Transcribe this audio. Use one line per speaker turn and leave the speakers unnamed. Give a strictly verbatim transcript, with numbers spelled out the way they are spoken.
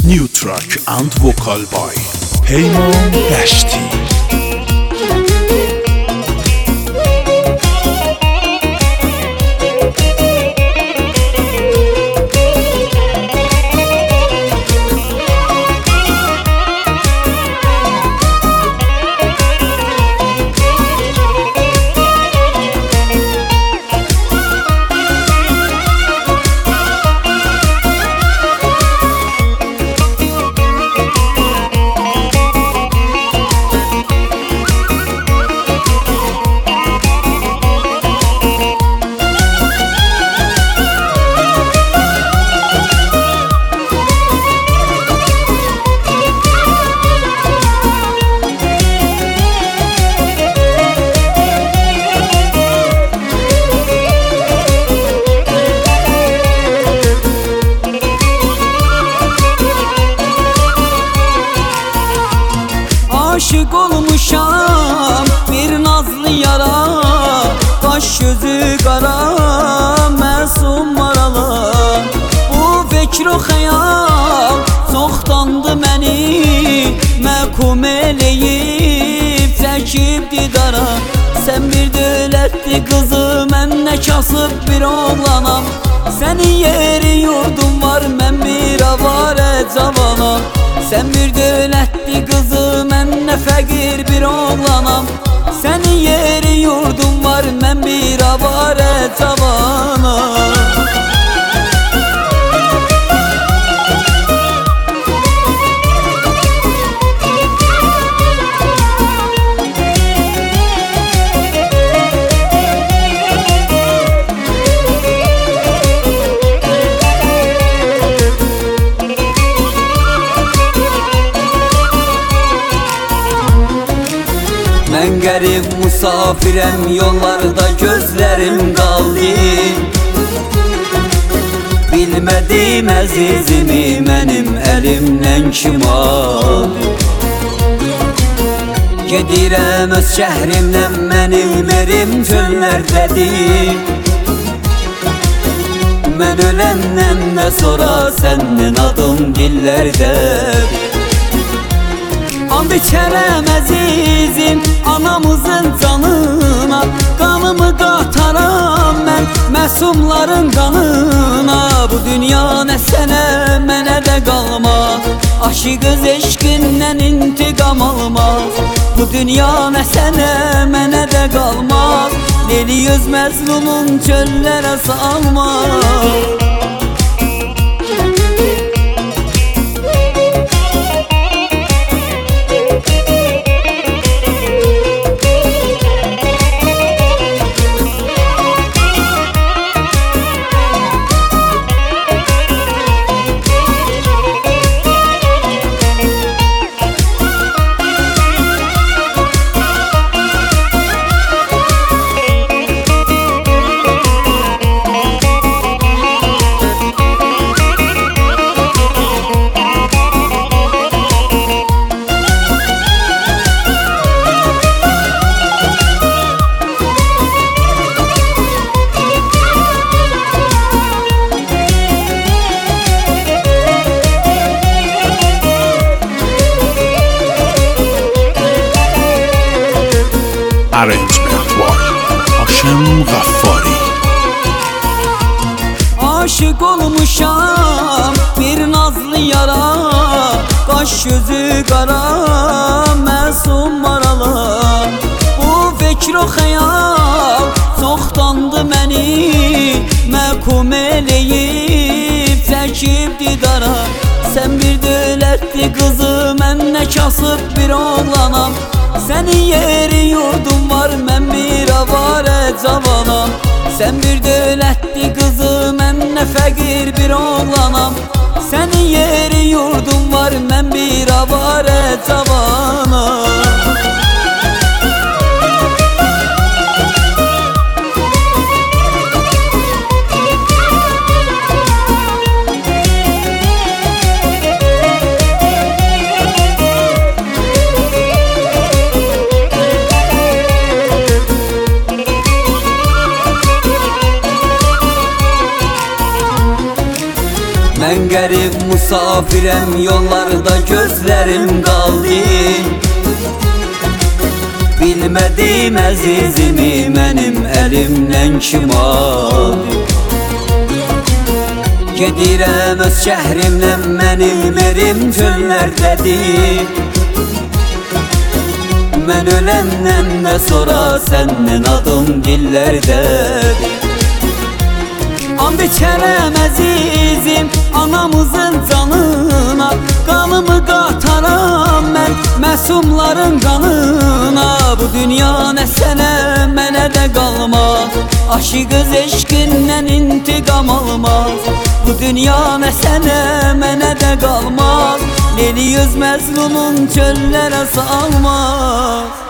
New track and vocal by Peyman Dashti.
Aşık olmuşam bir nazlı yara, kaş yüzü kara, məsum maralı. Bu fikr o xəyal çoxdandı məni məhkum eləyib, çəkib didara. Sən bir dövlətli qızı, mən nə kasıb bir oğlanam. Sənin yeri yurdun var, mən bir avarə cavanam. Sən bir dövlətli qızı, mən nə fəqir bir oğlanam. Sənin yeri yurdun var, mən bir avarə cavanam. Mən qərib musafirəm, yollarda gözlərim qaldı. Bilmədim əzizimi mənim əlimdən kim aldı. Gedirəm öz şəhrimdən, mənim yerim çöllərdədir. Mən öləndən də sonra sənin adın dillərdədir. And içərəm əzizim anamızın canına, qanımı qataram mən məsumların qanına. Bu dünya nə sənə, mənə də qalmaz, aşiqız eşqindən intiqam almaz. Bu dünya nə sənə, mənə də qalmaz, deli yüz məzlunun çöllərə salmaz.
Arrangement by Haşim Ghaffari.
Aşık olmuşam bir nazlı yara, kaş yüzü kara, məsum maralı. Bu fikr o xəyal çoxdandı məni məhkum eləyib, çəkib didara. Sən bir dövlətli qızı, mən nə kasıb bir oğlanam. Sənin yeri yurdun var, mən bir avarə cavanam. Sən bir dövlətli qızı, mən nə fəqir bir oğlanam. Sənin yeri yurdun var, mən bir avarə cavanam. Mən qərib Müsafirem yollarda gözlerim qaldı. Bilmədim əzizimi mənim əlimdən kim aldı. Gedirəm öz şəhrimdən, mənim yerim çöllərdədir. Mən öləndən də sonra sənin adın dillərdədir. And içərəm əzizim anamızın canına, qanımı qataram mən məsumların qanına. Bu dünya nə sənə, mənə də qalmaz, aşiqız eşqindən intiqam almaz. Bu dünya nə sənə, mənə də qalmaz, Leyli yüz Məcnunun çöllərə salmaz.